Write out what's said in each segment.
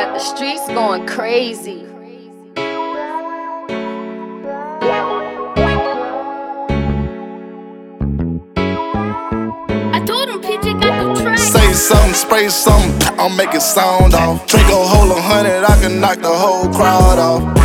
got the streets going crazy. I told him PJ got the track. Say something, spray something, I'll make it sound off. Draco hold 100, I can knock the whole crowd off.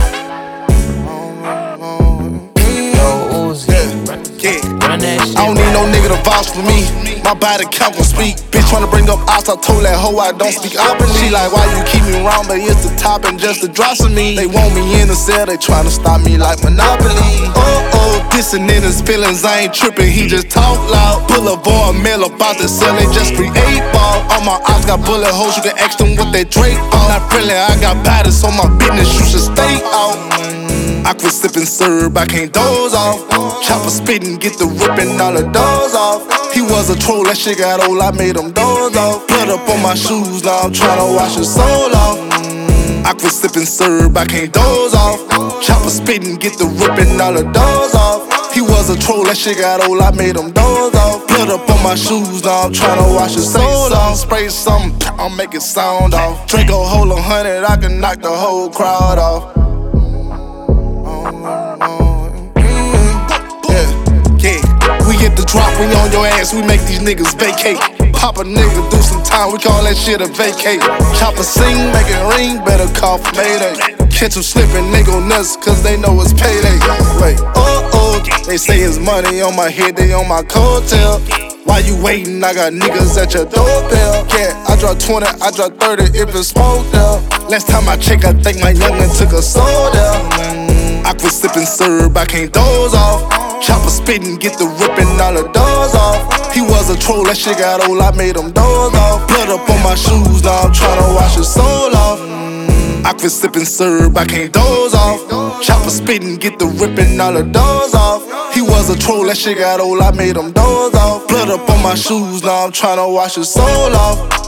I don't need no nigga to vouch for me. My body count can speak. Bitch tryna bring up odds, I told that hoe I don't speak openly. She like, why you keep me around, but it's the top and just the drops of me. They want me in the cell, they tryna stop me like Monopoly. Dissing in his feelings, I ain't tripping, he just talk loud. Pull a boy, mail about to sell it, just free 8-ball. All my ops got bullet holes, you can ask them what they Drake on. Not friendly, I got batters, so my business, you should stay out. I quit sipping syrup, I can't doze off. Chopper spitting, get the ripping all the doors off. He was a troll, that shit got old, I made him doze off. Blood up on my shoes, now I'm tryna wash his soul off. I quit sipping syrup, I can't doze off. Chopper spitting, get the ripping all the doors off. He was a troll, that shit got old, I made him doze off. Blood up on my shoes, now I'm tryna wash his soul off. Spray something, I'll make it sound off. Draco hold 100, I can knock the whole crowd off. We get the drop, we on your ass, we make these niggas vacate. Pop a nigga, do some time, we call that shit a vacate. Chopper sing, make it ring, better call for Mayday. Catch 'em slipping, they go nuts, cause they know it's payday. Wait, they say it's money on my head, they on my coattail. Why you waiting? I got niggas at your doorbell. Yeah, I drop 20, I drop 30 if it's smoked up. Last time I checked, I think my youngin' took a soda. I quit sipping syrup, I can't doze off. Chopper spitting, get the ripping all the doors off. He was a troll, that shit got old, I made him doze off. Blood up on my shoes, now I'm tryna wash his soul off. I quit sipping syrup, I can't doze off. Chopper spitting, get the ripping all the doors off. He was a troll, that shit got old, I made him doze off. Blood up on my shoes, now I'm tryna wash his soul off.